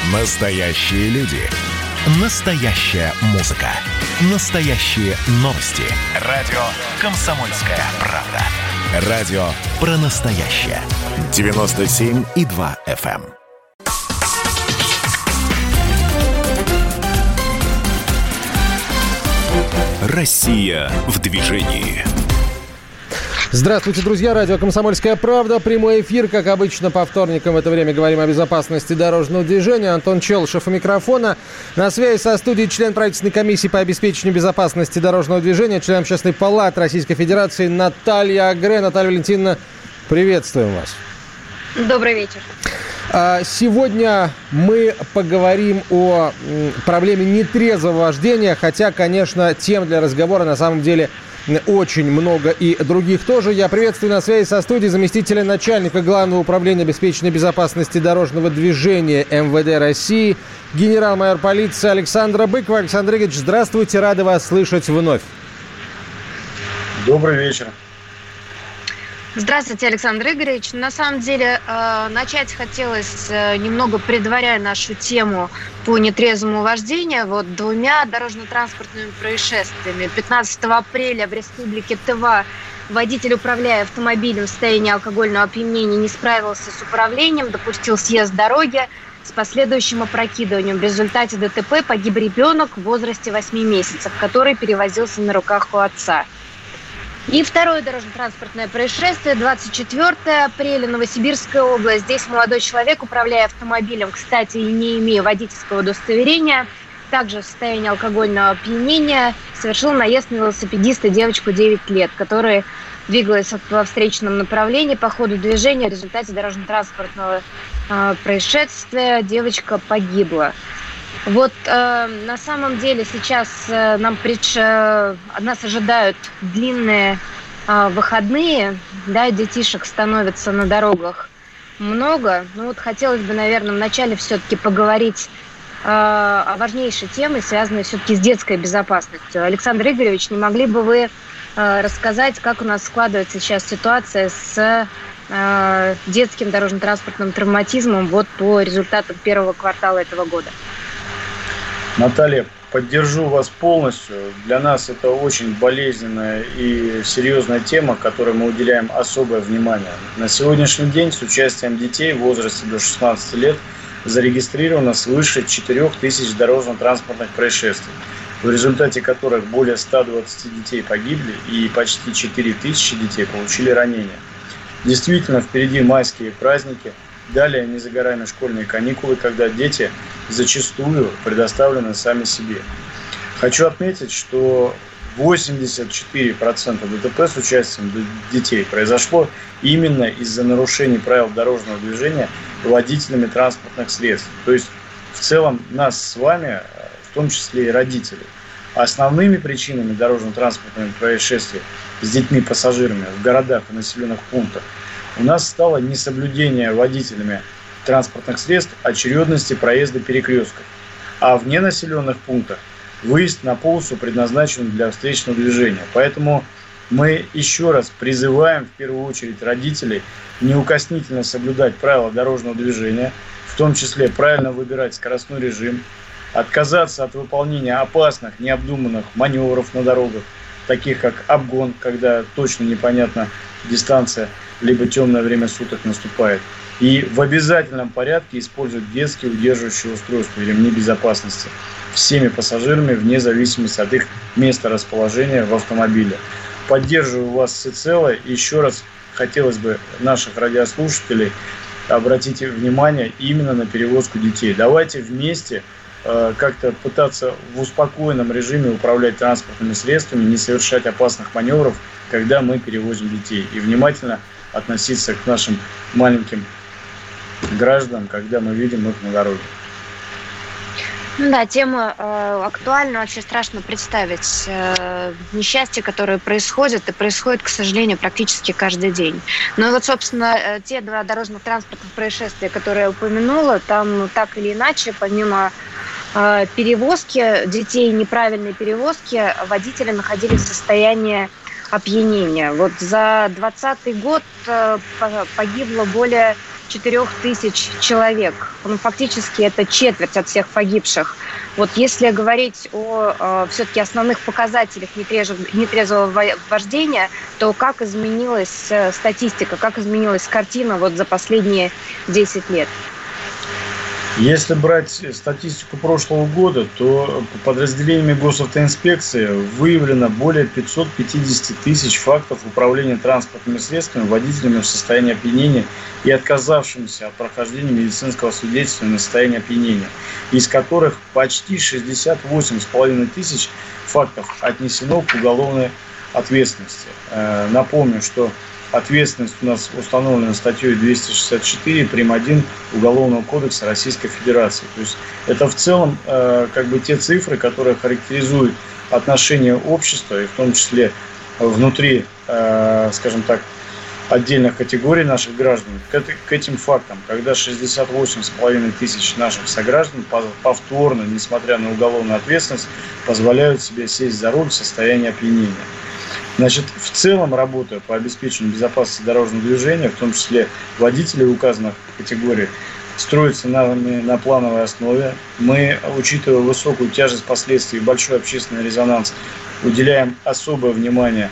Настоящие люди. Настоящая музыка. Настоящие новости. Радио «Комсомольская правда». Радио про настоящее. 97,2 FM. Россия в движении. Здравствуйте, друзья. Радио «Комсомольская правда». Прямой эфир, как обычно, по вторникам в это время говорим о безопасности дорожного движения. Антон Челышев у микрофона. На связи со студией член правительственной комиссии по обеспечению безопасности дорожного движения, член Общественной палаты Российской Федерации Наталья Агре. Наталья Валентиновна, приветствуем вас. Добрый вечер. Сегодня мы поговорим о проблеме нетрезвого вождения, хотя, конечно, тем для разговора на самом деле очень много и других тоже. Я приветствую на связи со студией заместителя начальника Главного управления обеспечения безопасности дорожного движения МВД России, генерал-майор полиции Александра Быкова. Александр Игоревич, здравствуйте, рады вас слышать вновь. Добрый вечер. Здравствуйте, Александр Игоревич. На самом деле, начать хотелось, немного предваряя нашу тему по нетрезвому вождению, вот двумя дорожно-транспортными происшествиями. 15 апреля в Республике Тыва водитель, управляя автомобилем в состоянии алкогольного опьянения, не справился с управлением, допустил съезд с дороги с последующим опрокидыванием. В результате ДТП погиб ребенок в возрасте 8 месяцев, который перевозился на руках у отца. И второе дорожно-транспортное происшествие, 24 апреля, Новосибирская область. Здесь молодой человек, управляя автомобилем, кстати, не имея водительского удостоверения, также в состоянии алкогольного опьянения, совершил наезд на велосипедиста, девочку 9 лет, которая двигалась во встречном направлении по ходу движения. В результате дорожно-транспортного происшествия девочка погибла. Вот на самом деле сейчас нас ожидают длинные выходные, да, детишек становится на дорогах много. Ну вот хотелось бы, наверное, вначале все-таки поговорить о важнейшей теме, связанной все-таки с детской безопасностью. Александр Игоревич, не могли бы вы рассказать, как у нас складывается сейчас ситуация с детским дорожно-транспортным травматизмом вот по результатам первого квартала этого года? Наталья, поддержу вас полностью. Для нас это очень болезненная и серьезная тема, которой мы уделяем особое внимание. На сегодняшний день с участием детей в возрасте до 16 лет зарегистрировано свыше 4000 дорожно-транспортных происшествий, в результате которых более 120 детей погибли и почти 4000 детей получили ранения. Действительно, впереди майские праздники. Далее не за горами школьные каникулы, когда дети зачастую предоставлены сами себе. Хочу отметить, что 84% ДТП с участием детей произошло именно из-за нарушений правил дорожного движения водителями транспортных средств. То есть в целом нас с вами, в том числе и родителей. Основными причинами дорожно-транспортных происшествий с детьми-пассажирами в городах и населенных пунктах у нас стало несоблюдение водителями транспортных средств очередности проезда перекрестков, а в ненаселенных пунктах выезд на полосу, предназначенную для встречного движения. Поэтому мы еще раз призываем в первую очередь родителей неукоснительно соблюдать правила дорожного движения, в том числе правильно выбирать скоростной режим, отказаться от выполнения опасных, необдуманных маневров на дорогах, таких как обгон, когда точно непонятна дистанция, либо темное время суток наступает. И в обязательном порядке использовать детские удерживающие устройства и ремни безопасности всеми пассажирами вне зависимости от их места расположения в автомобиле. Поддерживаю вас всецело. И еще раз хотелось бы наших радиослушателей обратить внимание именно на перевозку детей. Давайте вместе как-то пытаться в успокоенном режиме управлять транспортными средствами, не совершать опасных маневров, когда мы перевозим детей. И внимательно относиться к нашим маленьким гражданам, когда мы видим их на дороге. Да, тема актуальна, вообще страшно представить несчастья, которые происходят, и происходят, к сожалению, практически каждый день. Ну и вот, собственно, те два дорожно-транспортных происшествия, которые я упомянула, там так или иначе, помимо перевозки детей, неправильной перевозки, водители находились в состоянии опьянения. Вот за 2020 год погибло более 4000 человек. Ну, фактически это четверть от всех погибших. Вот если говорить о все-таки основных показателях нетрезвого вождения, то как изменилась статистика, как изменилась картина вот за последние 10 лет? Если брать статистику прошлого года, то подразделениями госавтоинспекции выявлено более 550 тысяч фактов управления транспортными средствами водителями в состоянии опьянения и отказавшимися от прохождения медицинского свидетельствования на состояние опьянения, из которых почти 68,5 тысяч фактов отнесено к уголовной ответственности. Напомню, что ответственность у нас установлена статьей 264 прим. 1 Уголовного кодекса Российской Федерации. То есть это в целом те цифры, которые характеризуют отношение общества, и в том числе внутри, отдельных категорий наших граждан к этим фактам, когда 68,5 тысяч наших сограждан повторно, несмотря на уголовную ответственность, позволяют себе сесть за руль в состоянии опьянения. Значит, в целом, работая по обеспечению безопасности дорожного движения, в том числе водителей указанных категорий, строится на плановой основе. Мы, учитывая высокую тяжесть последствий и большой общественный резонанс, уделяем особое внимание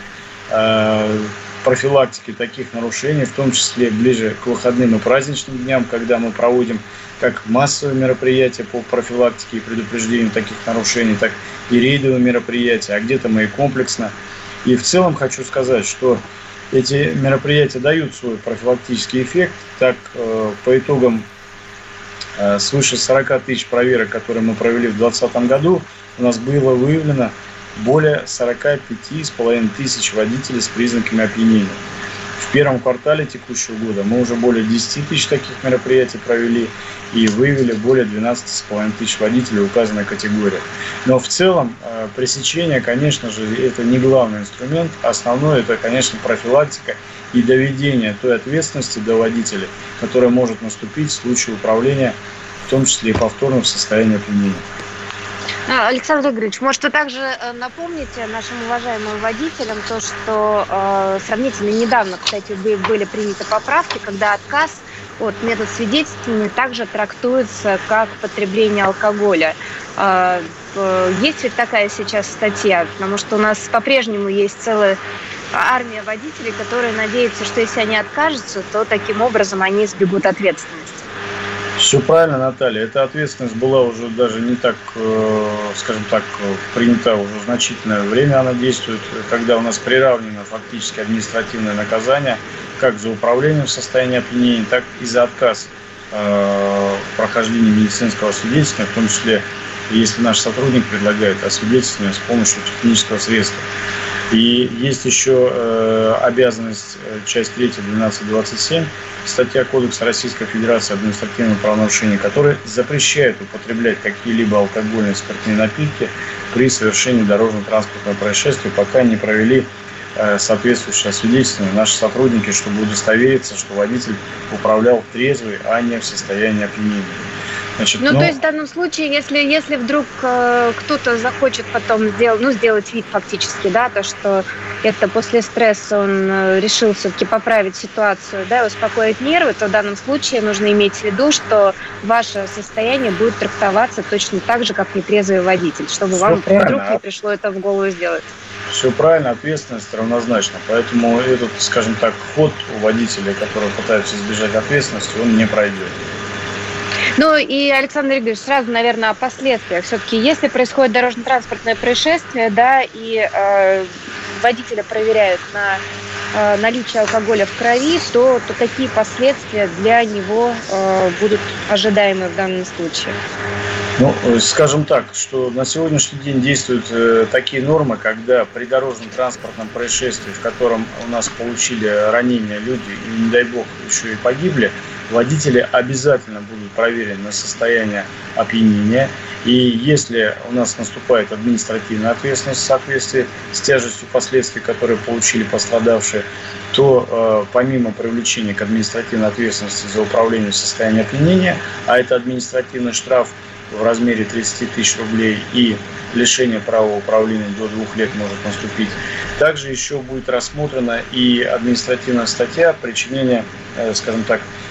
профилактике таких нарушений, в том числе ближе к выходным и праздничным дням, когда мы проводим как массовые мероприятия по профилактике и предупреждению таких нарушений, так и рейдовые мероприятия, а где-то мы и комплексно. И в целом хочу сказать, что эти мероприятия дают свой профилактический эффект. Так, по итогам свыше 40 тысяч проверок, которые мы провели в 2020 году, у нас было выявлено более 45,5 тысяч водителей с признаками опьянения. В первом квартале текущего года мы уже более 10 тысяч таких мероприятий провели и выявили более 12,5 тысяч водителей указанной категории. Но в целом пресечение, конечно же, это не главный инструмент. Основное это, конечно, профилактика и доведение той ответственности до водителей, которая может наступить в случае управления, в том числе и повторно в состоянии опьянения. Александр Игоревич, может, вы также напомните нашим уважаемым водителям то, что сравнительно недавно, кстати, были приняты поправки, когда отказ от метода свидетельствования также трактуется как потребление алкоголя. Есть ведь такая сейчас статья, потому что у нас по-прежнему есть целая армия водителей, которые надеются, что если они откажутся, то таким образом они избегут ответственности. Все правильно, Наталья. Эта ответственность была уже даже не так, принята уже значительное время. Она действует, когда у нас приравнено фактически административное наказание как за управление в состоянии опьянения, так и за отказ в прохождении медицинского свидетельства, в том числе, если наш сотрудник предлагает освидетельствование с помощью технического средства. И есть еще обязанность, часть 3, 12.27, статья Кодекса Российской Федерации административного правонарушения, которая запрещает употреблять какие-либо алкогольные спиртные напитки при совершении дорожно-транспортного происшествия, пока не провели соответствующее освидетельствование наши сотрудники, чтобы удостовериться, что водитель управлял трезвый, а не в состоянии опьянения. Значит, то есть в данном случае, если вдруг кто-то захочет потом сделать вид фактически, да, то, что это после стресса он решил все-таки поправить ситуацию, да, успокоить нервы, то в данном случае нужно иметь в виду, что ваше состояние будет трактоваться точно так же, как нетрезвый водитель, чтобы все вам вдруг не пришло это в голову сделать. Все правильно, ответственность равнозначна. Поэтому этот, ход у водителей, которые пытаются избежать ответственности, он не пройдет. Ну и, Александр Игоревич, сразу, наверное, о последствиях. Все-таки, если происходит дорожно-транспортное происшествие, да, и водителя проверяют на наличие алкоголя в крови, то какие последствия для него будут ожидаемы в данном случае? Скажем так, что на сегодняшний день действуют такие нормы, когда при дорожно-транспортном происшествии, в котором у нас получили ранения люди и, не дай бог, еще и погибли, водители обязательно будут проверены на состояние опьянения. И если у нас наступает административная ответственность в соответствии с тяжестью последствий, которые получили пострадавшие, то помимо привлечения к административной ответственности за управление в состоянии опьянения, а это административный штраф в размере 30 тысяч рублей и лишение права управления до 2 лет может наступить. Также еще будет рассмотрена и административная статья причинения,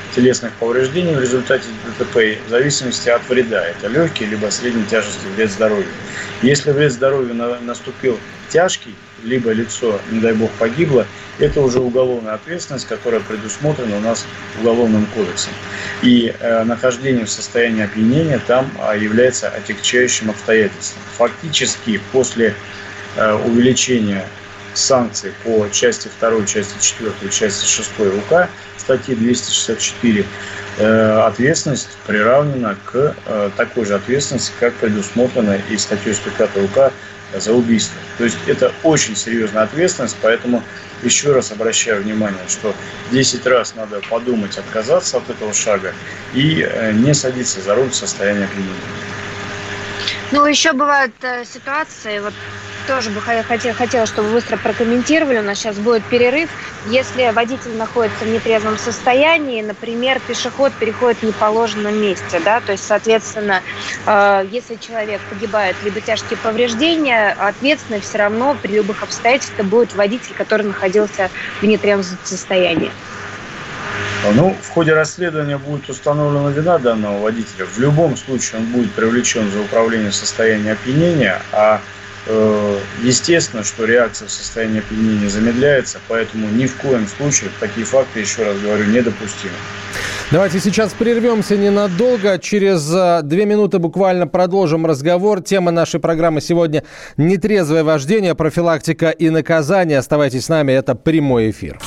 телесных повреждений в результате ДТП в зависимости от вреда. Это легкий либо средней тяжести вред здоровью. Если вред здоровью наступил тяжкий, либо лицо, не дай бог, погибло, это уже уголовная ответственность, которая предусмотрена у нас Уголовным кодексом. И нахождение в состоянии опьянения там является отягчающим обстоятельством. Фактически после увеличения санкций по части 2, части 4, части 6 УК статьи 264 ответственность приравнена к такой же ответственности, как предусмотрена и статьей 105 УК за убийство. То есть это очень серьезная ответственность, поэтому еще раз обращаю внимание, что 10 раз надо подумать, отказаться от этого шага и не садиться за руль в состоянии опьянения. Ну, еще бывают ситуации, вот тоже бы хотела, чтобы вы быстро прокомментировали, у нас сейчас будет перерыв. Если водитель находится в нетрезвом состоянии, например, пешеход переходит в неположенном месте, да, то есть, соответственно, если человек погибает, либо тяжкие повреждения, ответственный все равно при любых обстоятельствах будет водитель, который находился в нетрезвом состоянии. Ну, в ходе расследования будет установлена вина данного водителя. В любом случае он будет привлечен за управление в состоянии опьянения, а естественно, что реакция в состоянии опьянения замедляется, поэтому ни в коем случае такие факты, еще раз говорю, недопустимы. Давайте сейчас прервемся ненадолго. Через 2 минуты буквально продолжим разговор. Тема нашей программы сегодня – нетрезвое вождение, профилактика и наказание. Оставайтесь с нами, это прямой эфир.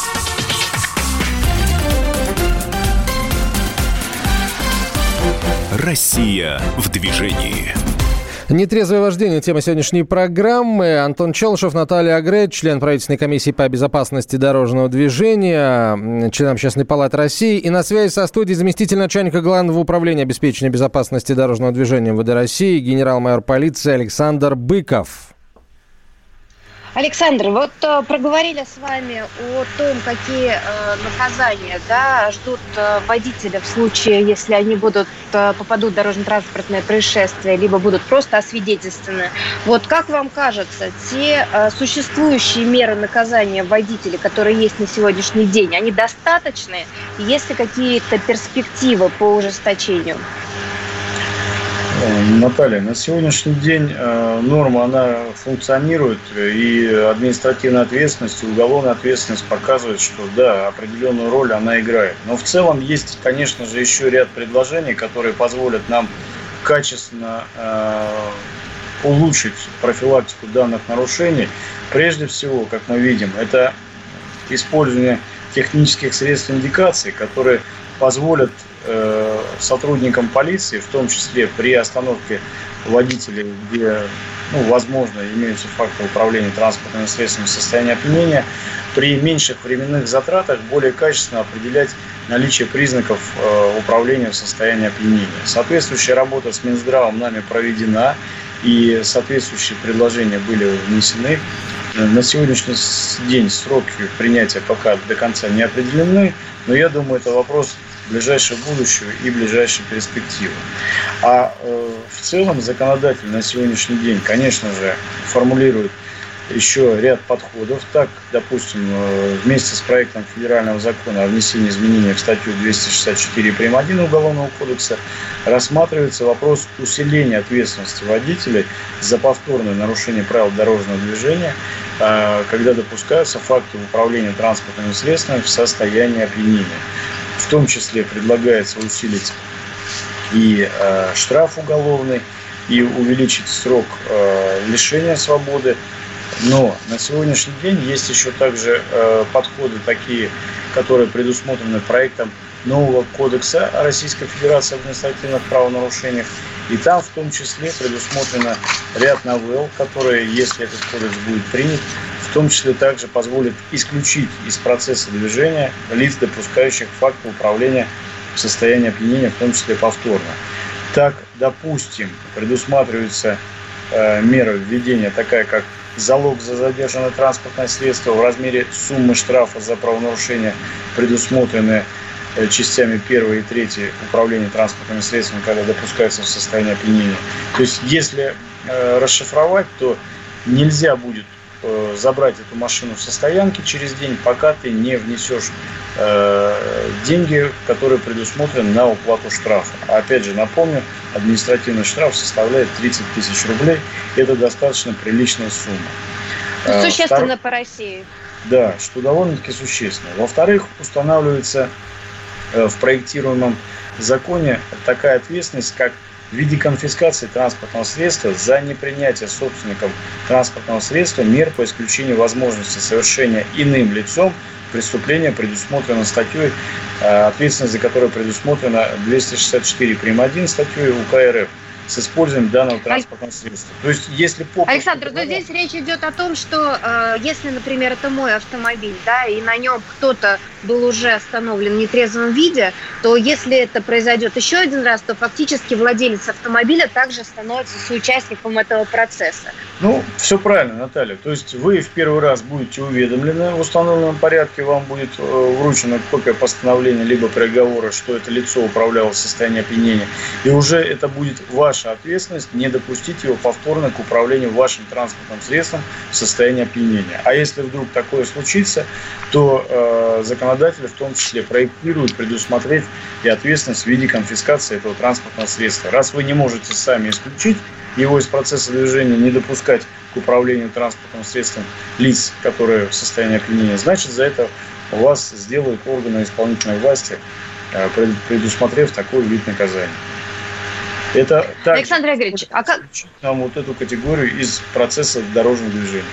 Россия в движении. Нетрезвое вождение – тема сегодняшней программы. Антон Челышев, Наталья Агре, член правительственной комиссии по безопасности дорожного движения, член Общественной палаты России. И на связи со студией заместитель начальника Главного управления обеспечения безопасности дорожного движения МВД России, генерал-майор полиции Александр Быков. Александр, вот проговорили с вами о том, какие наказания ждут водителя в случае, если они попадут в дорожно-транспортное происшествие, либо будут просто освидетельствованы. Вот как вам кажется, те существующие меры наказания водителей, которые есть на сегодняшний день, они достаточны? Есть ли какие-то перспективы по ужесточению? Наталья, на сегодняшний день норма, она функционирует, и административная ответственность, и уголовная ответственность показывает, что да, определенную роль она играет. Но в целом есть, конечно же, еще ряд предложений, которые позволят нам качественно улучшить профилактику данных нарушений. Прежде всего, как мы видим, это использование технических средств индикации, которые позволят сотрудникам полиции, в том числе при остановке водителей, где, возможно, имеются факты управления транспортными средствами в состоянии опьянения, при меньших временных затратах более качественно определять наличие признаков управления в состоянии опьянения. Соответствующая работа с Минздравом нами проведена, и соответствующие предложения были внесены. На сегодняшний день сроки принятия пока до конца не определены, но я думаю, это вопрос ближайшего будущего и ближайшей перспективы. А в целом законодатель на сегодняшний день, конечно же, формулирует еще ряд подходов. Так, допустим, вместе с проектом федерального закона о внесении изменений в статью 264 прим. 1 Уголовного кодекса рассматривается вопрос усиления ответственности водителей за повторное нарушение правил дорожного движения, когда допускаются факты управления транспортными средствами в состоянии опьянения. В том числе предлагается усилить и штраф уголовный, и увеличить срок лишения свободы. Но на сегодняшний день есть еще также подходы такие, которые предусмотрены проектом нового кодекса Российской Федерации об административных правонарушениях. И там в том числе предусмотрено ряд новелл, которые, если этот кодекс будет принят, в том числе также позволит исключить из процесса движения лиц, допускающих факты управления в состоянии опьянения, в том числе повторно. Так, допустим, предусматривается мера введения такая, как залог за задержанное транспортное средство в размере суммы штрафа за правонарушение, предусмотренные частями 1 и 3 управления транспортными средствами, когда допускается в состояние опьянения. То есть, если расшифровать, то нельзя будет забрать эту машину со стоянки через день, пока ты не внесешь деньги, которые предусмотрены на уплату штрафа. Опять же, напомню, административный штраф составляет 30 тысяч рублей. Это достаточно приличная сумма. Существенно по России. Да, что довольно-таки существенно. Во-вторых, устанавливается в проектируемом законе такая ответственность, как в виде конфискации транспортного средства за непринятие собственником транспортного средства мер по исключению возможности совершения иным лицом преступления, предусмотрено статьей, ответственность за которое предусмотрена 264 прим. 1 статьей УК РФ с использованием данного транспортного средства. То есть, если Александр, но здесь речь идет о том, что если, например, это мой автомобиль, да, и на нем кто-то был уже остановлен в нетрезвом виде, то если это произойдет еще один раз, то фактически владелец автомобиля также становится соучастником этого процесса. Ну, все правильно, Наталья. То есть вы в первый раз будете уведомлены в установленном порядке, вам будет вручена копия постановления либо приговора, что это лицо управляло в состоянии опьянения, и уже это будет ваша ответственность не допустить его повторно к управлению вашим транспортным средством в состоянии опьянения. А если вдруг такое случится, то законодатель в том числе проектирует предусмотреть и ответственность в виде конфискации этого транспортного средства. Раз вы не можете сами исключить его из процесса движения, не допускать к управлению транспортным средством лиц, которые в состоянии опьянения, значит, за это у вас сделают органы исполнительной власти, предусмотрев такой вид наказания. Это так, Александр Игоревич, а как нам вот эту категорию из процесса дорожного движения?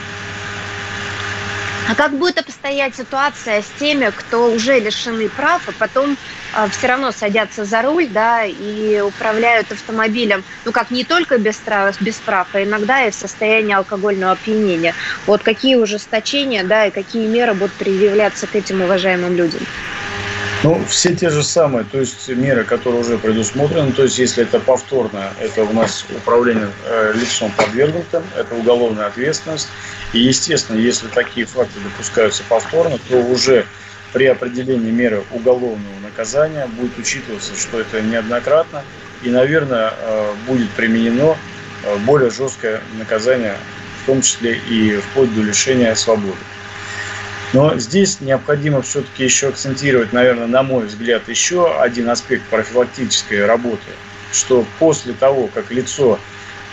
А как будет обстоять ситуация с теми, кто уже лишены прав, а потом все равно садятся за руль, да, и управляют автомобилем, ну как не только без прав, а иногда и в состоянии алкогольного опьянения? Вот какие ужесточения, да, и какие меры будут предъявляться к этим уважаемым людям? Ну, все те же самые, то есть меры, которые уже предусмотрены, то есть если это повторно, это у нас управление лицом подвергнутым, это уголовная ответственность. И, естественно, если такие факты допускаются повторно, то уже при определении меры уголовного наказания будет учитываться, что это неоднократно, и, наверное, будет применено более жесткое наказание, в том числе и вплоть до лишения свободы. Но здесь необходимо все-таки еще акцентировать, наверное, на мой взгляд, еще один аспект профилактической работы, что после того, как лицо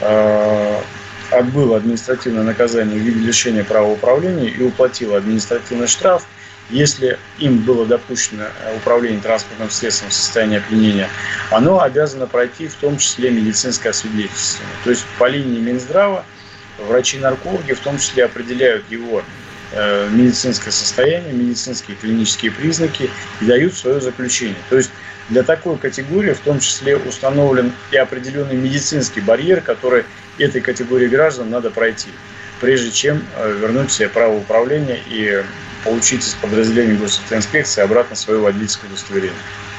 отбыло административное наказание в виде лишения права управления и уплатило административный штраф, если им было допущено управление транспортным средством в состоянии опьянения, оно обязано пройти в том числе медицинское освидетельствование. То есть по линии Минздрава врачи-наркологи в том числе определяют его медицинское состояние, медицинские клинические признаки и дают свое заключение. То есть для такой категории в том числе установлен и определенный медицинский барьер, который этой категории граждан надо пройти, прежде чем вернуть себе право управления и получить из подразделения госавтоинспекции обратно свое водительское удостоверение.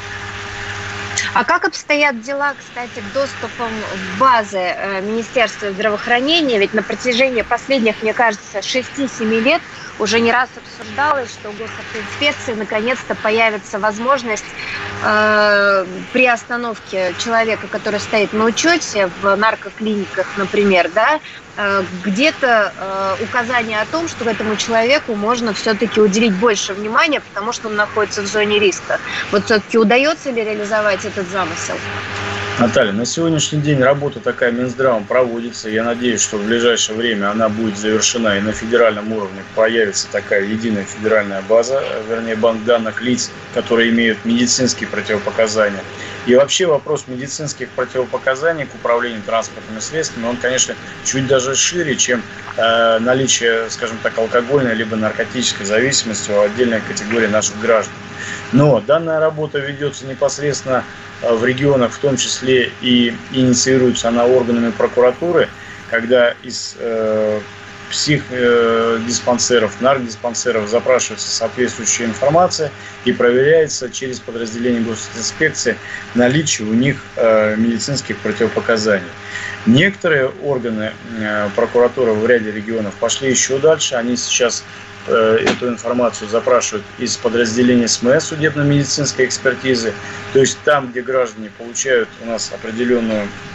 А как обстоят дела, кстати, к доступам в базы Министерства здравоохранения? Ведь на протяжении последних, мне кажется, 6-7 лет уже не раз обсуждалось, что у госавтоинспекции наконец-то появится возможность при остановке человека, который стоит на учете в наркоклиниках, например, да, где-то указание о том, что этому человеку можно все-таки уделить больше внимания, потому что он находится в зоне риска. Вот все-таки удается ли реализовать этот замысел? Наталья, на сегодняшний день работа такая Минздравом проводится. Я надеюсь, что в ближайшее время она будет завершена и на федеральном уровне появится такая единая федеральная база, вернее, банк данных лиц, которые имеют медицинские противопоказания. И вообще вопрос медицинских противопоказаний к управлению транспортными средствами, он, конечно, чуть даже шире, чем наличие, скажем так, алкогольной либо наркотической зависимости у отдельной категории наших граждан. Но данная работа ведется непосредственно в регионах, в том числе и инициируется она органами прокуратуры, когда из психдиспансеров, наркодиспансеров запрашивается соответствующая информация и проверяется через подразделение госинспекции наличие у них медицинских противопоказаний. Некоторые органы прокуратуры в ряде регионов пошли еще дальше, они сейчас эту информацию запрашивают из подразделения СМС, судебно-медицинской экспертизы, то есть там, где граждане получают у нас определенную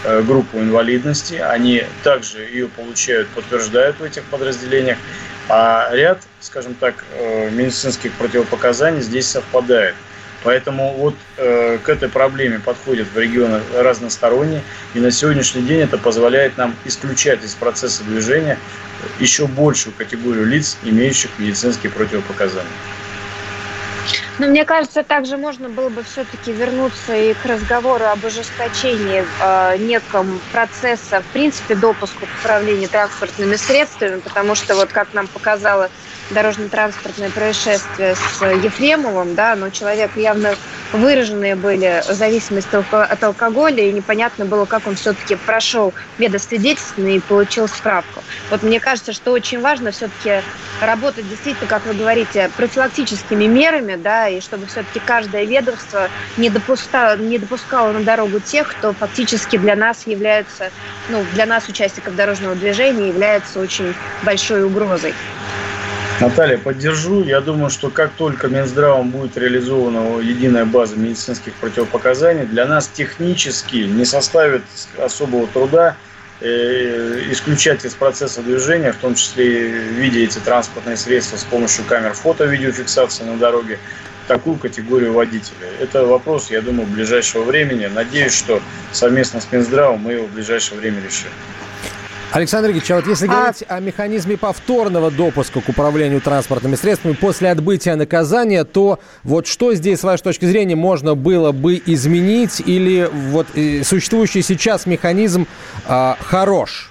группу инвалидности. Они также ее получают, подтверждают в этих подразделениях. А ряд, скажем так, медицинских противопоказаний здесь совпадает. Поэтому вот к этой проблеме подходят в регионах разносторонне. И на сегодняшний день это позволяет нам исключать из процесса движения еще большую категорию лиц, имеющих медицинские противопоказания. Но мне кажется, также можно было бы все-таки вернуться и к разговору об ожесточении неком процесса, в принципе, допуска к управлению транспортными средствами, потому что, вот как нам показало дорожно-транспортное происшествие с Ефремовым, да, но у человека явно выраженные были зависимости от алкоголя, и непонятно было, как он все-таки прошел медосвидетельственное и получил справку. Вот мне кажется, что очень важно все-таки работать действительно, как вы говорите, профилактическими мерами, да, и чтобы все-таки каждое ведомство не допускало на дорогу тех, кто фактически для нас является, для нас, участников дорожного движения, является очень большой угрозой. Наталья, поддержу. Я думаю, что как только Минздравом будет реализована единая база медицинских противопоказаний, для нас технически не составит особого труда исключать из процесса движения, в том числе видя эти транспортные средства с помощью камер фото-видеофиксации на дороге, такую категорию водителей. Это вопрос, я думаю, ближайшего времени. Надеюсь, что совместно с Минздравом мы его в ближайшее время решим. Александр Ильич, а вот если говорить о механизме повторного допуска к управлению транспортными средствами после отбытия наказания, то вот что здесь, с вашей точки зрения, можно было бы изменить, или вот существующий сейчас механизм хорош?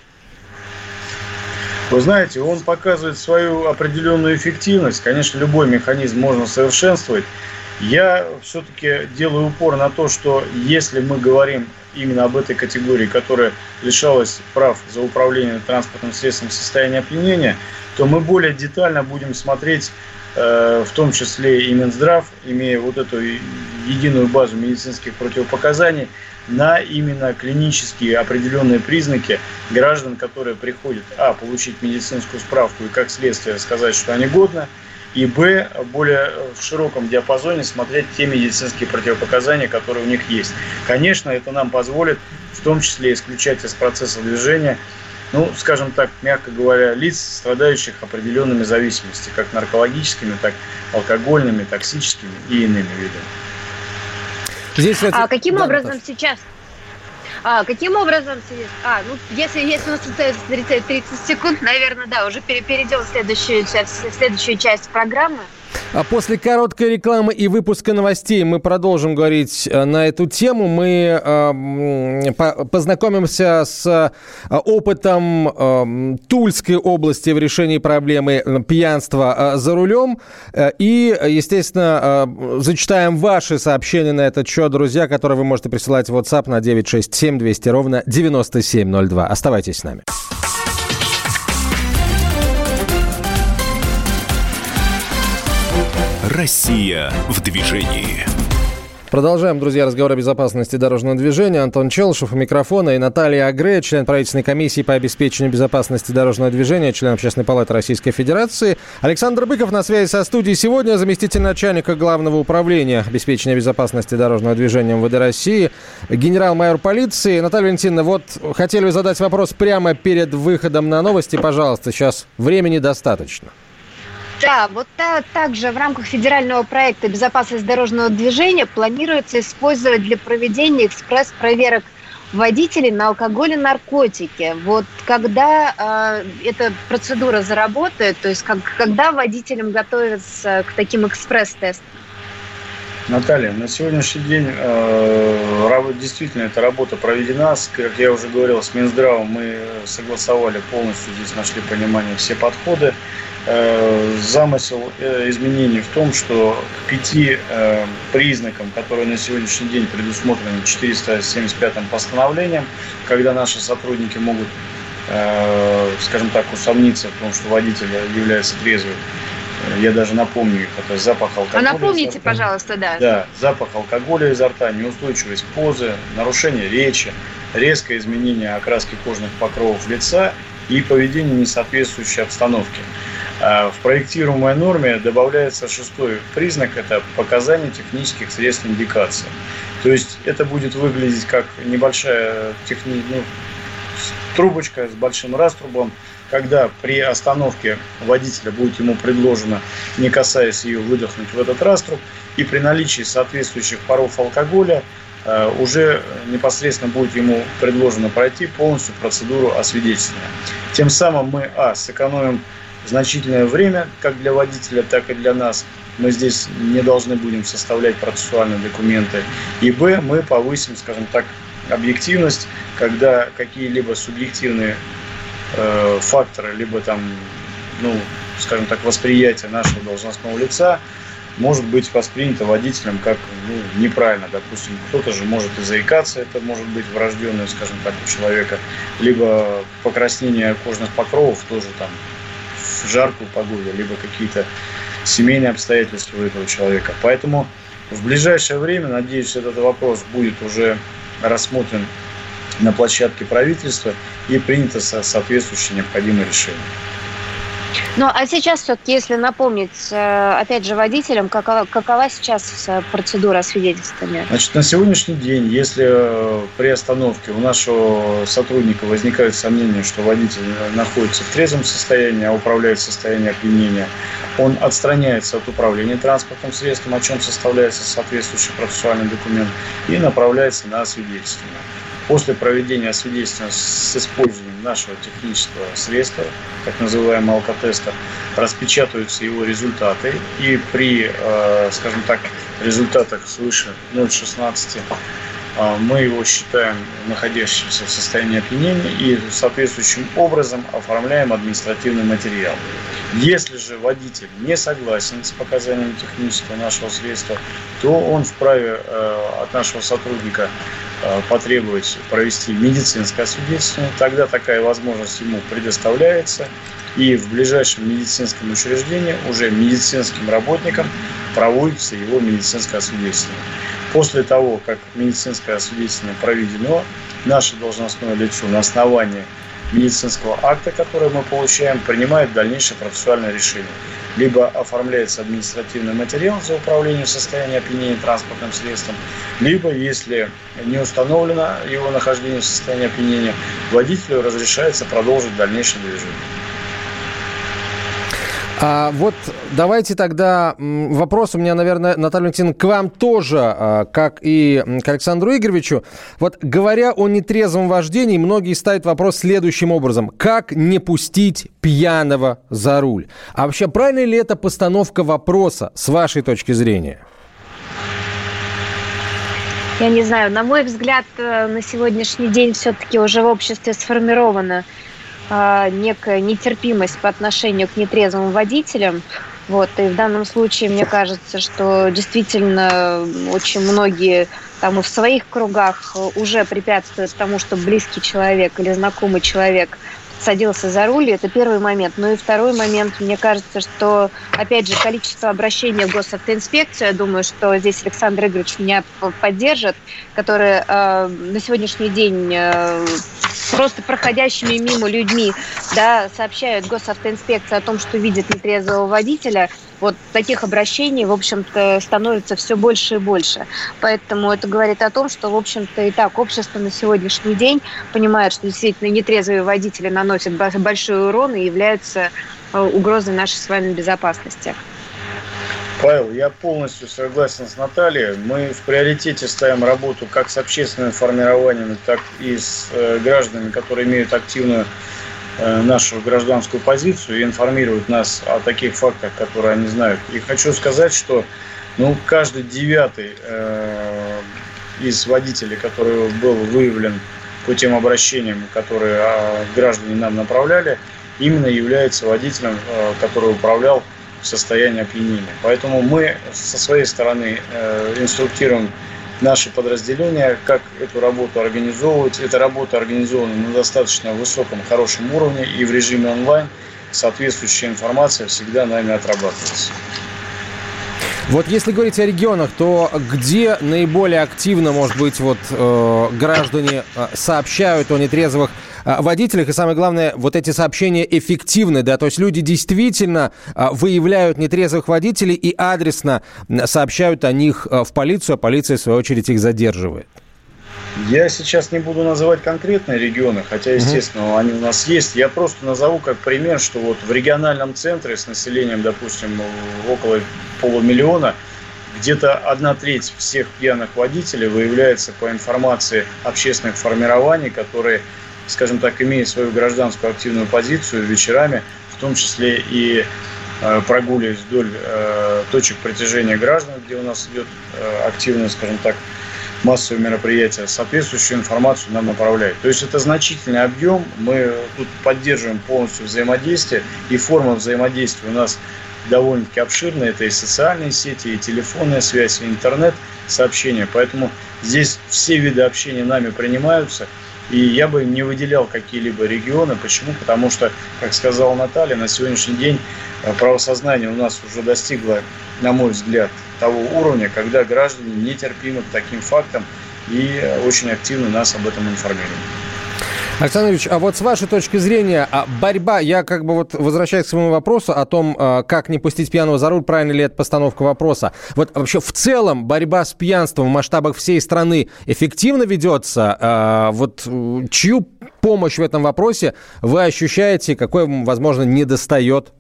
Вы знаете, он показывает свою определенную эффективность. Конечно, любой механизм можно совершенствовать. Я все-таки делаю упор на то, что если мы говорим именно об этой категории, которая лишалась прав за управление транспортным средством в состоянии опьянения, то мы более детально будем смотреть, в том числе и Минздрав, имея вот эту единую базу медицинских противопоказаний, на именно клинические определенные признаки граждан, которые приходят, получить медицинскую справку и как следствие сказать, что они годны, и более в широком диапазоне смотреть те медицинские противопоказания, которые у них есть. Конечно, это нам позволит в том числе исключать из процесса движения, скажем так, мягко говоря, лиц, страдающих определенными зависимостями, как наркологическими, так и алкогольными, токсическими и иными видами. Каким образом сейчас? Каким образом? Если у нас остается 30 секунд, наверное, да, уже перейдем в следующую часть программы. После короткой рекламы и выпуска новостей мы продолжим говорить на эту тему. Мы познакомимся с опытом Тульской области в решении проблемы пьянства за рулем. И, естественно, зачитаем ваши сообщения на этот счет, друзья, которые вы можете присылать в WhatsApp на 967-200-97-02. Оставайтесь с нами. Россия в движении. Продолжаем, друзья, разговор о безопасности дорожного движения. Антон Челышев у микрофона и Наталья Агре, член правительственной комиссии по обеспечению безопасности дорожного движения, член Общественной палаты Российской Федерации. Александр Быков на связи со студией сегодня, заместитель начальника Главного управления обеспечения безопасности дорожного движения МВД России, генерал-майор полиции. Наталья Валентиновна, вот хотели задать вопрос прямо перед выходом на новости. Пожалуйста, сейчас времени достаточно. Да, вот также в рамках федерального проекта «Безопасность дорожного движения» планируется использовать для проведения экспресс-проверок водителей на алкоголь и наркотики. Вот когда эта процедура заработает, то есть когда водителям готовятся к таким экспресс-тестам? Наталья, на сегодняшний день действительно эта работа проведена. Как я уже говорил, с Минздравом мы согласовали полностью, здесь нашли понимание все подходы. Замысел изменений в том, что к 5 признакам, которые на сегодняшний день предусмотрены 475-м постановлением, когда наши сотрудники могут, скажем так, усомниться в том, что водитель является трезвым, я даже напомню их, это запах алкоголя. Напомните, пожалуйста, да. Да, запах алкоголя изо рта, неустойчивость позы, нарушение речи, резкое изменение окраски кожных покровов лица и поведение, не соответствующее обстановке. В проектируемой норме добавляется 6-й признак – это показания технических средств индикации. То есть это будет выглядеть как небольшая трубочка с большим раструбом, когда при остановке водителя будет ему предложено, не касаясь ее, выдохнуть в этот раструб, и при наличии соответствующих паров алкоголя уже непосредственно будет ему предложено пройти полностью процедуру освидетельствования. Тем самым мы, сэкономим значительное время как для водителя, так и для нас. Мы здесь не должны будем составлять процессуальные документы. И б, мы повысим, скажем так, объективность, когда какие-либо субъективные факторы, либо там, скажем так, восприятие нашего должностного лица может быть воспринято водителем как неправильно. Допустим, кто-то же может и заикаться, это может быть врожденное, скажем так, у человека, либо покраснение кожных покровов тоже там в жаркую погоду, либо какие-то семейные обстоятельства у этого человека. Поэтому в ближайшее время, надеюсь, этот вопрос будет уже рассмотрен на площадке правительства и принято соответствующее необходимое решение. Ну, а сейчас все-таки, если напомнить, опять же, водителям, какова сейчас процедура освидетельствования? Значит, на сегодняшний день, если при остановке у нашего сотрудника возникают сомнения, что водитель находится в трезвом состоянии, а управляет в состоянии опьянения, он отстраняется от управления транспортным средством, о чем составляется соответствующий процессуальный документ, и направляется на освидетельствование. После проведения освидетельствования с использованием нашего технического средства, так называемого алкотеста, распечатываются его результаты, и при, скажем так, результатах свыше 0,16 мы его считаем находящимся в состоянии опьянения и соответствующим образом оформляем административный материал. Если же водитель не согласен с показаниями технического нашего средства, то он вправе от нашего сотрудника потребовать провести медицинское освидетельствование. Тогда такая возможность ему предоставляется, и в ближайшем медицинском учреждении уже медицинским работникам проводится его медицинское освидетельствование. После того, как медицинское освидетельствование проведено, наше должностное лицо на основании медицинского акта, который мы получаем, принимает дальнейшее процессуальное решение. Либо оформляется административный материал за управление в состоянии опьянения транспортным средством, либо, если не установлено его нахождение в состоянии опьянения, водителю разрешается продолжить дальнейшее движение. Вот давайте тогда, вопрос у меня, наверное, Наталья Валентиновна, к вам тоже, как и к Александру Игоревичу. Вот говоря о нетрезвом вождении, многие ставят вопрос следующим образом. Как не пустить пьяного за руль? А вообще, правильно ли это постановка вопроса, с вашей точки зрения? Я не знаю, на мой взгляд, на сегодняшний день все-таки уже в обществе сформировано некая нетерпимость по отношению к нетрезвым водителям. Вот. И в данном случае, мне кажется, что действительно очень многие там и в своих кругах уже препятствуют тому, чтобы близкий человек или знакомый человек садился за руль. Это первый момент. Ну и второй момент, мне кажется, что, опять же, количество обращений в госавтоинспекцию, я думаю, что здесь Александр Игоревич меня поддержит, которые на сегодняшний день просто проходящими мимо людьми, да, сообщают госавтоинспекции о том, что видят нетрезвого водителя. Вот таких обращений, в общем-то, становится все больше и больше. Поэтому это говорит о том, что, в общем-то, и так общество на сегодняшний день понимает, что действительно нетрезвые водители наносят большой урон и являются угрозой нашей с вами безопасности. Павел, я полностью согласен с Натальей. Мы в приоритете ставим работу как с общественным формированием, так и с гражданами, которые имеют активную нашу гражданскую позицию и информируют нас о таких фактах, которые они знают. И хочу сказать, что каждый 9-й из водителей, который был выявлен по тем обращениям, которые граждане нам направляли, именно является водителем, который управлял в состоянии опьянения. Поэтому мы со своей стороны инструктируем наши подразделения, как эту работу организовывать. Эта работа организована на достаточно высоком, хорошем уровне, и в режиме онлайн соответствующая информация всегда нами отрабатывается. Вот если говорить о регионах, то где наиболее активно, может быть, граждане сообщают о нетрезвых водителях? И самое главное, вот эти сообщения эффективны, да? То есть люди действительно выявляют нетрезвых водителей и адресно сообщают о них в полицию, а полиция, в свою очередь, их задерживает. Я сейчас не буду называть конкретные регионы, хотя, естественно, они у нас есть. Я просто назову как пример, что вот в региональном центре с населением, допустим, около 500 000, где-то 1/3 всех пьяных водителей выявляется по информации общественных формирований, которые, скажем так, имеют свою гражданскую активную позицию вечерами, в том числе и прогуливаясь вдоль точек притяжения граждан, где у нас идет активное, скажем так, массовые мероприятия, соответствующую информацию нам направляют. То есть это значительный объем, мы тут поддерживаем полностью взаимодействие, и форма взаимодействия у нас довольно-таки обширная, это и социальные сети, и телефонная связь, и интернет-сообщения, поэтому здесь все виды общения нами принимаются, и я бы не выделял какие-либо регионы. Почему? Потому что, как сказала Наталья, на сегодняшний день правосознание у нас уже достигло, на мой взгляд, того уровня, когда граждане нетерпимы к таким фактам и очень активно нас об этом информируют. Александр Юрьевич, а вот с вашей точки зрения, борьба, я возвращаюсь к своему вопросу о том, как не пустить пьяного за руль, правильно ли это постановка вопроса. Вот вообще в целом борьба с пьянством в масштабах всей страны эффективно ведется? Чью помощь в этом вопросе вы ощущаете, какой вам, возможно, недостает?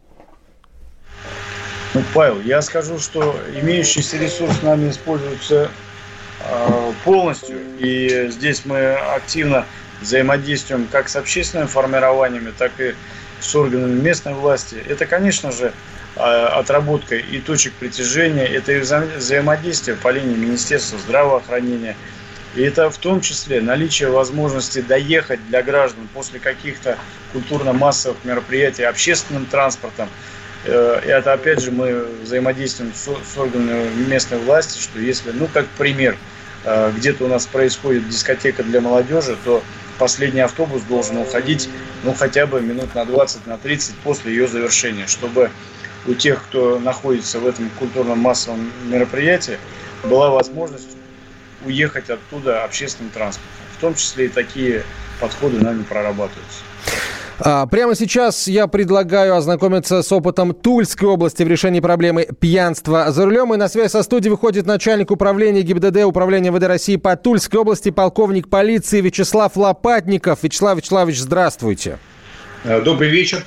Павел, я скажу, что имеющийся ресурс нами используется полностью, и здесь мы активно взаимодействуем как с общественными формированиями, так и с органами местной власти. Это, конечно же, отработка и точек притяжения, это и взаимодействие по линии Министерства здравоохранения. И это в том числе наличие возможности доехать для граждан после каких-то культурно-массовых мероприятий общественным транспортом. Это, опять же, мы взаимодействуем с органами местной власти, что если, как пример, где-то у нас происходит дискотека для молодежи, то последний автобус должен уходить, хотя бы минут на 20, на 30 после ее завершения, чтобы у тех, кто находится в этом культурном массовом мероприятии, была возможность уехать оттуда общественным транспортом. В том числе и такие подходы нами прорабатываются. Прямо сейчас я предлагаю ознакомиться с опытом Тульской области в решении проблемы пьянства за рулем. И на связь со студией выходит начальник управления ГИБДД Управления МВД России по Тульской области, полковник полиции Вячеслав Лопатников. Вячеслав Вячеславович, здравствуйте. Добрый вечер.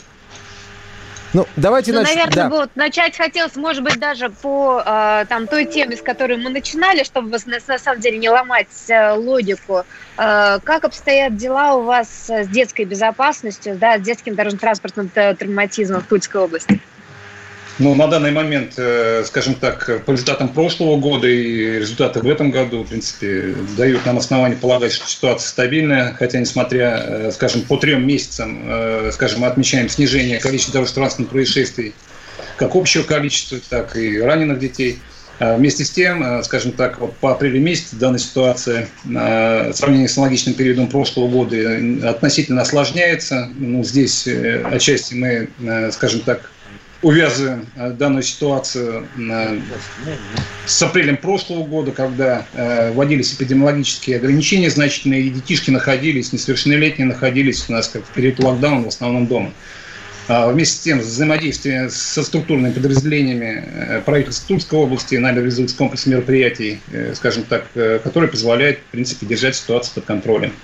Давайте наверное, начать хотелось, может быть, даже по той теме, с которой мы начинали, чтобы на самом деле не ломать логику. Как обстоят дела у вас с детской безопасностью, с детским дорожно-транспортным травматизмом в Тульской области? На данный момент, скажем так, по результатам прошлого года и результаты в этом году, в принципе, дают нам основание полагать, что ситуация стабильная, хотя, несмотря, скажем, по 3 месяцам, мы отмечаем снижение количества дорожно-транспортных происшествий, как общего количества, так и раненых детей. Вместе с тем, скажем так, по апрелю месяцу данная ситуация в сравнении с аналогичным периодом прошлого года относительно осложняется. Здесь отчасти мы, скажем так, увязываем данную ситуацию с апрелем прошлого года, когда вводились эпидемиологические ограничения значительные, и детишки несовершеннолетние находились у нас как в период локдауна в основном дома. Вместе с тем, взаимодействие со структурными подразделениями правительства Тульской области нами реализуется комплекс мероприятий, скажем так, которые позволяют, в принципе, держать ситуацию под контролем.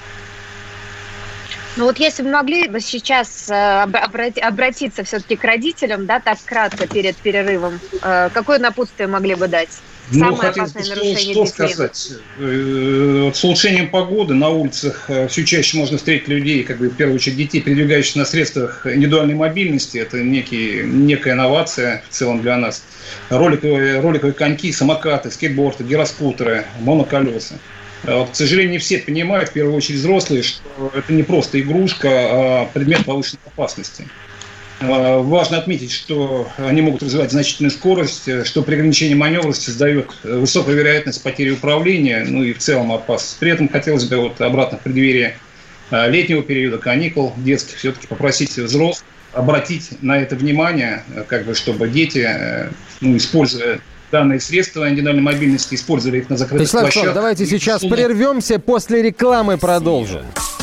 Если бы могли сейчас обратиться все-таки к родителям, так кратко перед перерывом, какое напутствие могли бы дать? Самое опасное нарушение детей. Сказать? С улучшением погоды на улицах все чаще можно встретить людей, в первую очередь детей, передвигающихся на средствах индивидуальной мобильности. Это некая инновация в целом для нас. Роликовые коньки, самокаты, скейтборды, гироскутеры, моноколеса. К сожалению, не все понимают, в первую очередь взрослые, что это не просто игрушка, а предмет повышенной опасности. Важно отметить, что они могут развивать значительную скорость, что при ограничении маневренности создает высокую вероятность потери управления, и в целом опасность. При этом хотелось бы обратно в преддверии летнего периода, каникул детских, все-таки попросить взрослых обратить на это внимание, чтобы дети, используя данные средства индивидуальной мобильности, использовали их на закрытых площадках. Давайте сейчас прервемся, после рекламы продолжим.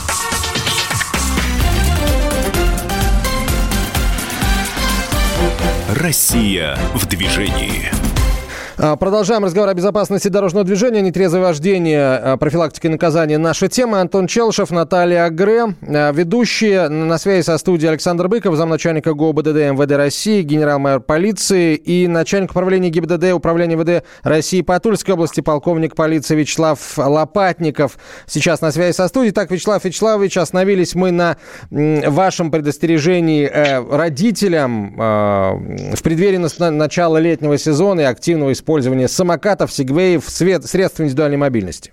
Россия в движении. Продолжаем разговор о безопасности дорожного движения, нетрезвое вождение, профилактика и наказание. Наша тема. Антон Челышев, Наталья Гре, ведущие. На связи со студией Александр Быков, замначальника ГОБДД МВД России, генерал-майор полиции и начальник управления ГИБДД Управления МВД России по Тульской области, полковник полиции Вячеслав Лопатников. Сейчас на связи со студией. Так, Вячеслав Вячеславович, остановились мы на вашем предостережении родителям в преддверии начала летнего сезона и активного использования самокатов, сегвеев, средств индивидуальной мобильности.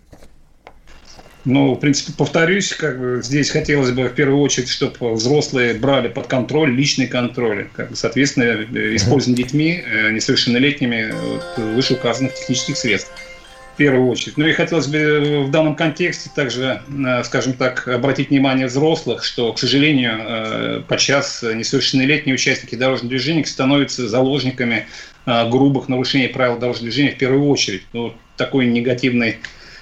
Ну, в принципе, повторюсь, здесь хотелось бы в первую очередь, чтобы взрослые брали под контроль, личный контроль, соответственно, использование детьми, несовершеннолетними вышеуказанных технических средств. В первую очередь. Ну и хотелось бы в данном контексте также, скажем так, обратить внимание взрослых, что, к сожалению, подчас несовершеннолетние участники дорожного движения становятся заложниками грубых нарушений правил дорожного движения в первую очередь. Ну, такой негативный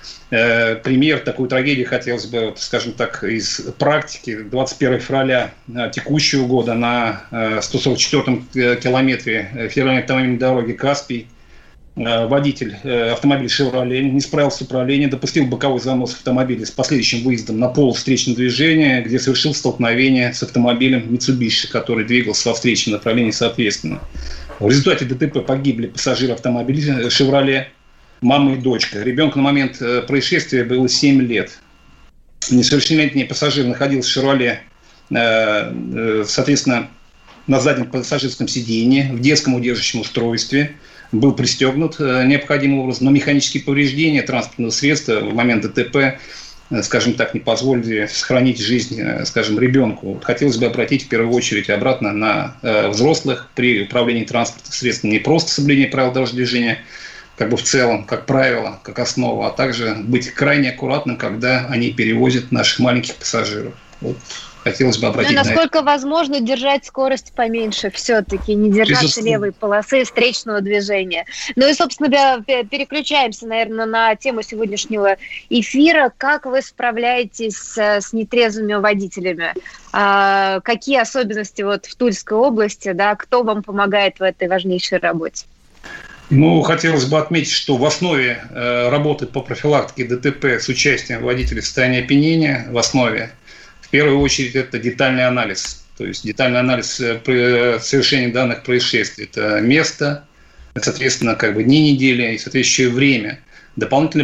пример, такую трагедию хотелось бы, скажем так, из практики. 21 февраля текущего года на 144-м километре федеральной автомобильной дороги Каспий водитель автомобиля «Шевроле» не справился с управлением, допустил боковой занос автомобиля с последующим выездом на полос встречного движения, где совершил столкновение с автомобилем «Митсубиши», который двигался во встречном направлении соответственно. В результате ДТП погибли пассажиры автомобиля «Шевроле», мама и дочка. Ребенку на момент происшествия было 7 лет. Несовершеннолетний пассажир находился в «Шевроле», соответственно, на заднем пассажирском сиденье, в детском удерживающем устройстве, был пристегнут необходимым образом, но механические повреждения транспортного средства в момент ДТП, скажем так, не позволили сохранить жизнь, скажем, ребенку. Хотелось бы обратить в первую очередь обратно на взрослых при управлении транспортным средством. Не просто соблюдение правил дорожного движения, в целом, как правило, как основа, а также быть крайне аккуратным, когда они перевозят наших маленьких пассажиров. Вот. Хотелось бы обратить на это. Насколько возможно держать скорость поменьше все-таки, не держаться левой полосы встречного движения. Ну и, собственно, переключаемся, наверное, на тему сегодняшнего эфира. Как вы справляетесь с нетрезвыми водителями? Какие особенности в Тульской области, да? Кто вам помогает в этой важнейшей работе? Ну, хотелось бы отметить, что в основе работы по профилактике ДТП с участием водителей в состоянии опьянения, в основе, в первую очередь, это детальный анализ. То есть детальный анализ совершения данных происшествий. Это место, соответственно, дни недели и соответствующее время. Дополнительно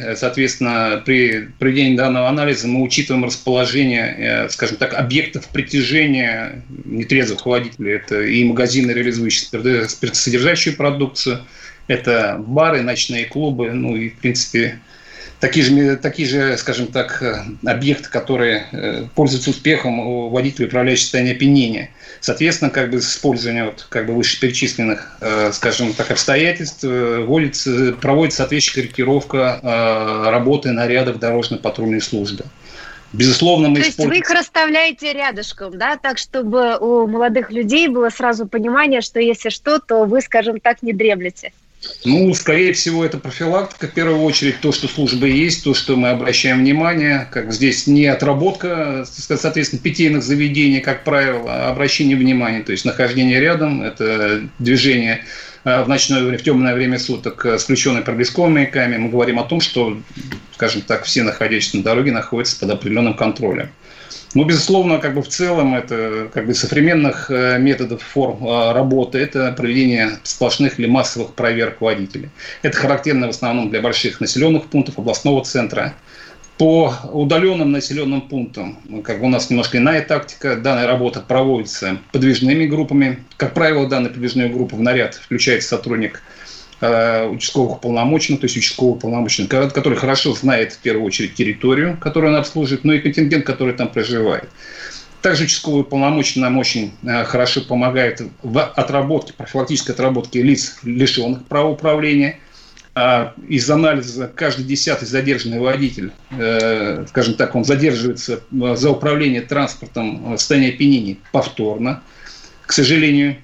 при проведении данного анализа мы учитываем расположение, скажем так, объектов притяжения нетрезвых водителей. Это и магазины, реализующие спиртосодержащую продукцию, это бары, ночные клубы, ну и, в принципе, такие же, скажем так, объекты, которые пользуются успехом у водителей, управляющих в состоянии опьянения. Соответственно, с использованием вышеперечисленных, скажем так, обстоятельств проводится соответствующая корректировка работы нарядов дорожно-патрульной службы. Безусловно, мы используем... То есть вы их расставляете рядышком, да, так, чтобы у молодых людей было сразу понимание, что если что, то вы, скажем так, не дремлете. Ну, скорее всего, это профилактика, в первую очередь, то, что служба есть, то, что мы обращаем внимание, здесь не отработка, соответственно, питейных заведений, как правило, а обращение внимания, то есть нахождение рядом, это движение в ночное время, в темное время суток с включенными проблесковыми маяками. Мы говорим о том, что, скажем так, все находящиеся на дороге находятся под определенным контролем. Ну, безусловно, в целом, это современных методов, форм работы, это проведение сплошных или массовых проверок водителей. Это характерно в основном для больших населенных пунктов, областного центра. По удаленным населенным пунктам, у нас немножко иная тактика, данная работа проводится подвижными группами. Как правило, данная подвижная группа в наряд включает сотрудник участковых уполномоченных, то есть участковый уполномоченный, который хорошо знает в первую очередь территорию, которую он обслуживает, но и контингент, который там проживает. Также участковый уполномоченный нам очень хорошо помогает в отработке, профилактической отработке лиц, лишенных права управления. Из анализа каждый 10-й задержанный водитель, скажем так, он задерживается за управление транспортом в состоянии опьянения повторно, к сожалению.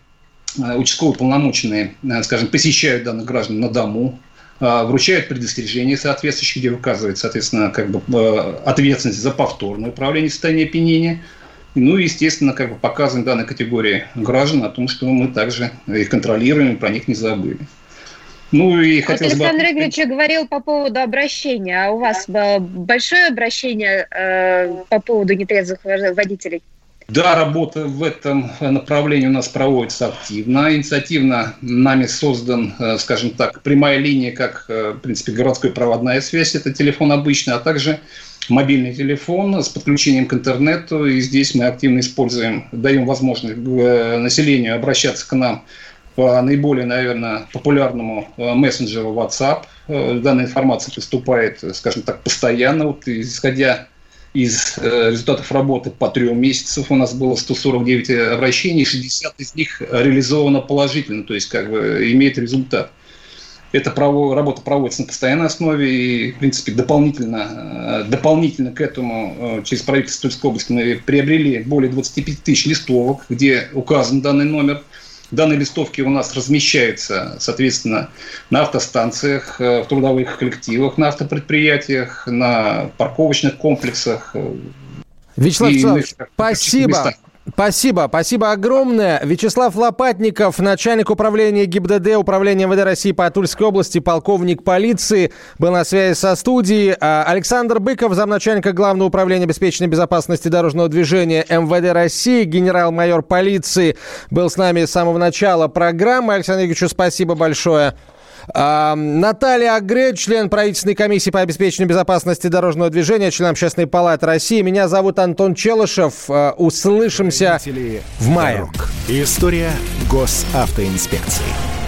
участковые уполномоченные, скажем, посещают данных граждан на дому, вручают предостережения соответствующие, где указывается, соответственно, ответственность за повторное управление в состоянии опьянения. Ну и, естественно, показываем данной категории граждан о том, что мы также их контролируем и про них не забыли. Ну и хотелось бы... Александр Игоревич говорил по поводу обращения. А у вас большое обращение по поводу нетрезвых водителей? Да, работа в этом направлении у нас проводится активно. Инициативно нами создан, скажем так, прямая линия, как, в принципе, городской проводная связь, это телефон обычный, а также мобильный телефон с подключением к интернету. И здесь мы активно используем, даем возможность населению обращаться к нам по наиболее, наверное, популярному мессенджеру WhatsApp. Данная информация поступает, скажем так, постоянно. Исходя из результатов работы по 3 месяцам у нас было 149 обращений, 60 из них реализовано положительно, то есть имеет результат. Эта работа проводится на постоянной основе, и, в принципе, дополнительно к этому через правительство Тульской области мы приобрели более 25 тысяч листовок, где указан данный номер. Данные листовки у нас размещаются, соответственно, на автостанциях, в трудовых коллективах, на автопредприятиях, на парковочных комплексах. Вячеслав Вячеславович, спасибо. Спасибо огромное. Вячеслав Лопатников, начальник управления ГИБДД, управления МВД России по Тульской области, полковник полиции, был на связи со студией. Александр Быков, замначальника Главного управления обеспечения безопасности дорожного движения МВД России, генерал-майор полиции, был с нами с самого начала программы. Александру Игоревичу спасибо большое. Наталья Агре, член правительственной комиссии по обеспечению безопасности дорожного движения, член Общественной палаты России. Меня зовут Антон Челышев. Услышимся в мае. История госавтоинспекции.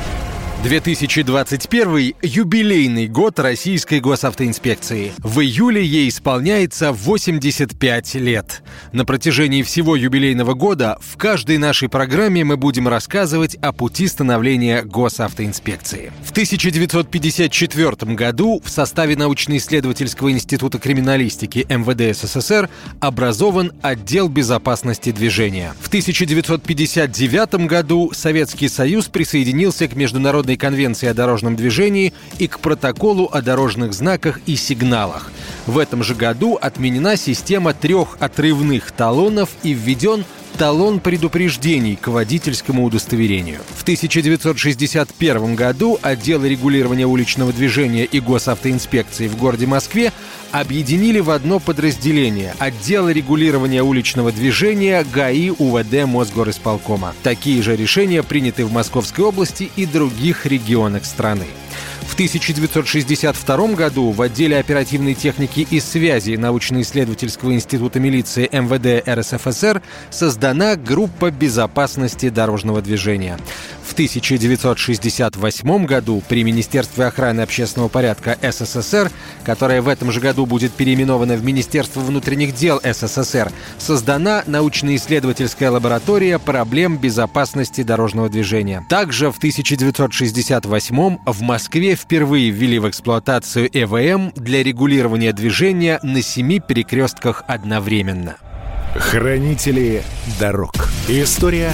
2021 – юбилейный год Российской госавтоинспекции. В июле ей исполняется 85 лет. На протяжении всего юбилейного года в каждой нашей программе мы будем рассказывать о пути становления госавтоинспекции. В 1954 году в составе научно-исследовательского института криминалистики МВД СССР образован отдел безопасности движения. В 1959 году Советский Союз присоединился к Международной конвенции о дорожном движении и к протоколу о дорожных знаках и сигналах. В этом же году отменена система 3 отрывных талонов и введен талон предупреждений к водительскому удостоверению. В 1961 году отделы регулирования уличного движения и госавтоинспекции в городе Москве объединили в одно подразделение – отделы регулирования уличного движения ГАИ УВД Мосгорисполкома. Такие же решения приняты в Московской области и других регионах страны. В 1962 году в отделе оперативной техники и связи научно-исследовательского института милиции МВД РСФСР создана группа безопасности дорожного движения. В 1968 году при Министерстве охраны общественного порядка СССР, которое в этом же году будет переименовано в Министерство внутренних дел СССР, создана научно-исследовательская лаборатория проблем безопасности дорожного движения. Также в 1968 в Москве впервые ввели в эксплуатацию ЭВМ для регулирования движения на 7 перекрестках одновременно. Хранители дорог. История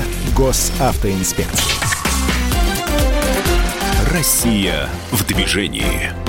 госавтоинспекции. Россия в движении.